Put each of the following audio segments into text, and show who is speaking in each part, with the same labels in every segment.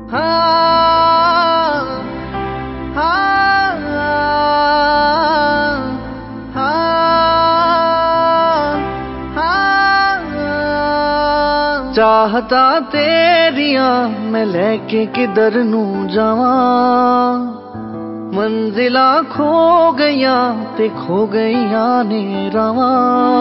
Speaker 1: चाहता तेरिया मैं लेके किधर नू जावा, मंजिला खो गईया ते खो गईया ने रावा।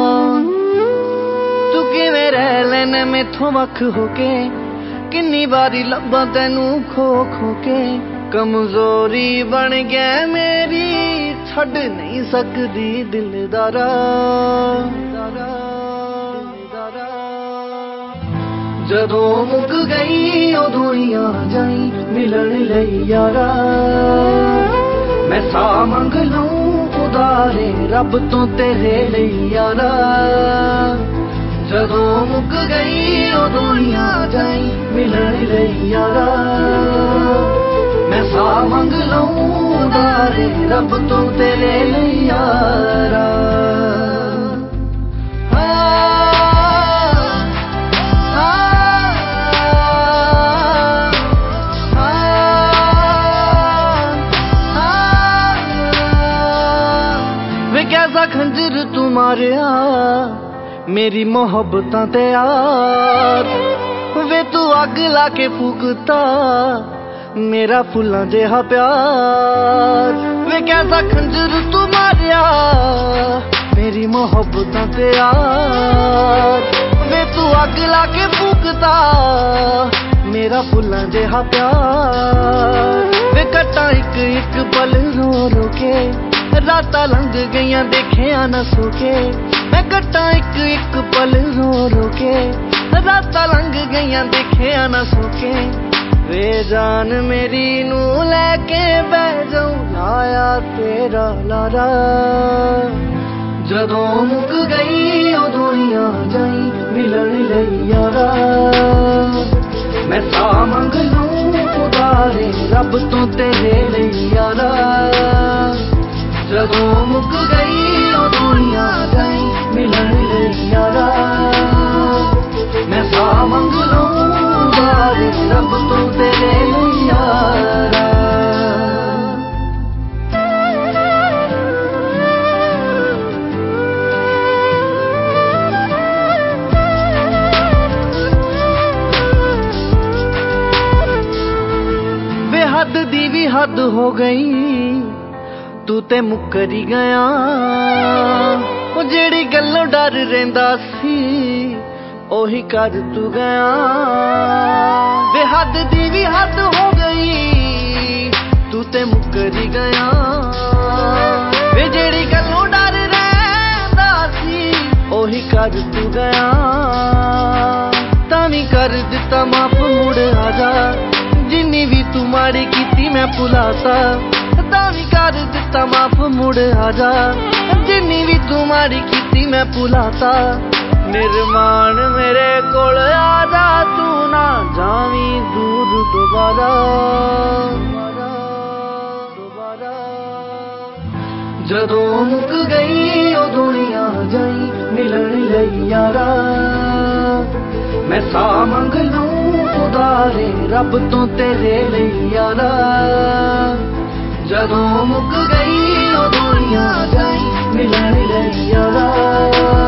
Speaker 1: तू किवें रह लैना मैथों वख होके, किन्नी बारी लब्बां तैनू खो खो के। कमजोरी बन गया मेरी, छड़ नहीं सकदी दिलदारा। जदों मुक गई उदों ही आ जाई मिलन लई यारा। मैं सा मंग लूं उदारे रब तो तेरे लई यारा। जदों मुक गई उदों ही आ जाई मिलन लई यारा। मैं सा मंग लूं उदारे रब तो तेरे लई यारा। कैसा खंजर तू मारिया मेरी मोहब्बतां ते यार। वे तू अग लाके फूकता मेरा फुल्लां जेहा प्यार। वे कैसा खंजर तू मारिया मेरी मोहब्बतां ते यार। वे तू अग लाके फूकता मेरा फुल्लां जेहा प्यार। वे कट्टा एक एक पल रो रो के, रातां लंघ गईयां देखिया न सोके। मैं कट्टा एक एक पल रो रो के, रातां लंघ गईयां देखिया न सोके। वे जान मेरी नू लैके बह जाऊं लाया तेरा लारा। जदों मुक गई उदों ही आ जाई मिलन लई यारा। मैं सा मंग लूं उदारे रब तो तेरे लई यारा। जदों मुक गई उदों ही आ जाई मिलन लई यारा। मैं सा मंग लूं उदारे रब तो तेरे लई यारा। बेहद दी भी हद हो गई, तू ते मुकरी गया। ओ जेड़ी गल्लों डर रहिंदा सी ओही कर तू गया। बेहद दी भी हद हो गई, तू ते मुकरी गया। वे जेड़ी गल्लों डर रहिंदा सी ओही कर तू गया। तां कर दिता माफ मुड़ आजा, जिन्नी भी तू माड़ी कीती मैं भुलाता। तां कर दिता माफ मुड़ आजा, जिन्नी भी तू माड़ी कीती मैं भुलाता। निर्माण मेरे कोल आजा, तू ना जावी दूर दोबारा। जदों मुक गई उदों ही आ जाई मिलन लई यारा। मैं सा मंग लूं उदारे रब तो तेरे लई यारा। जदों मुक गई उदों ही आ जाई मिलन लई यारा।